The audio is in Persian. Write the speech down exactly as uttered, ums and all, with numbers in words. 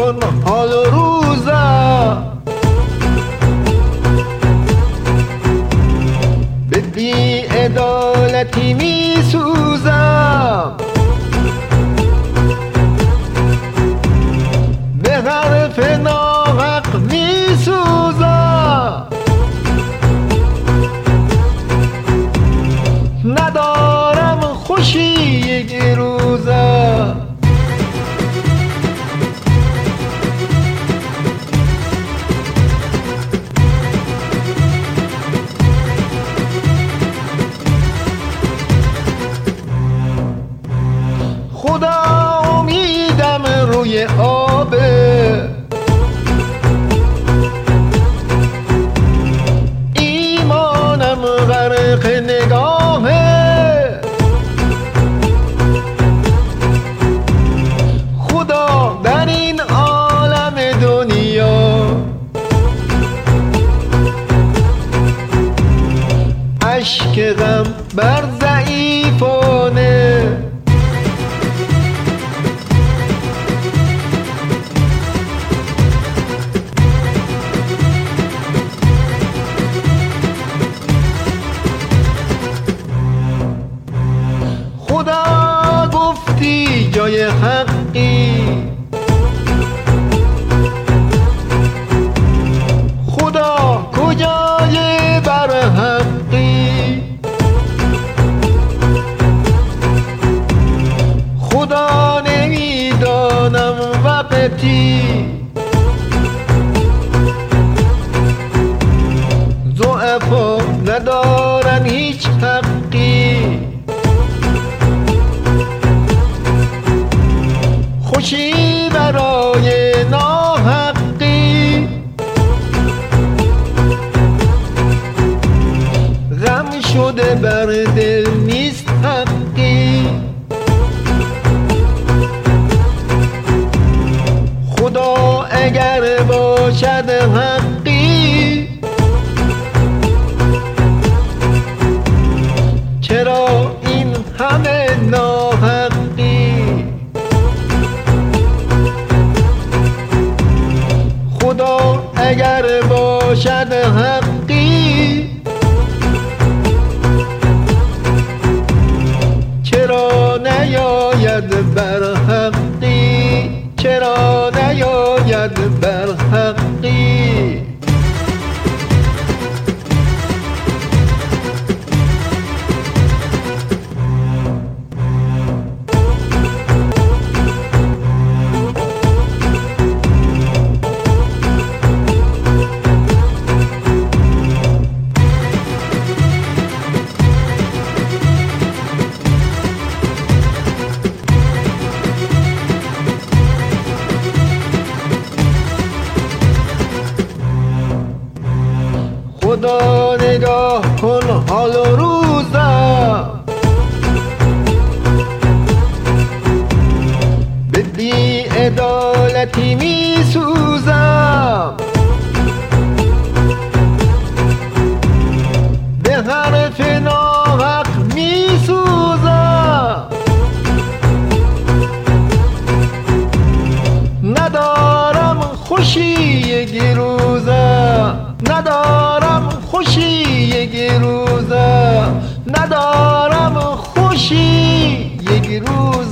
کن حال و روزم، به بی عدالتی می سوزم، به حرف ناحق می سوزم. ندارم خوشی یک روزم، خدا امیدم روی آبه، ایمانم غرق نگاهه، خدا در این عالم دنیا اشک غم بر ضعیفانه. خدا گفتی جای حقی، خدا کجای برحقی، خدا نمیدانم وقتی ضعفا ندارن هیچ حقی. خوشی برای ناحقی، غم شده بر دل نیست حقی. خدا اگر باشد حقی، چرا این همه ناحقی؟ خدا اگر باشد حقی، چرا نیاید بر حقی؟ چرا نیاید بر حقی؟ خدا نگاه کن حال و روزم، به بی عدالتی می سوزم، به حرف ناحق می سوزم. ندارم خوشی یک روزم، ندارم خوشی یک روزم، ندارم خوشی یک روزم.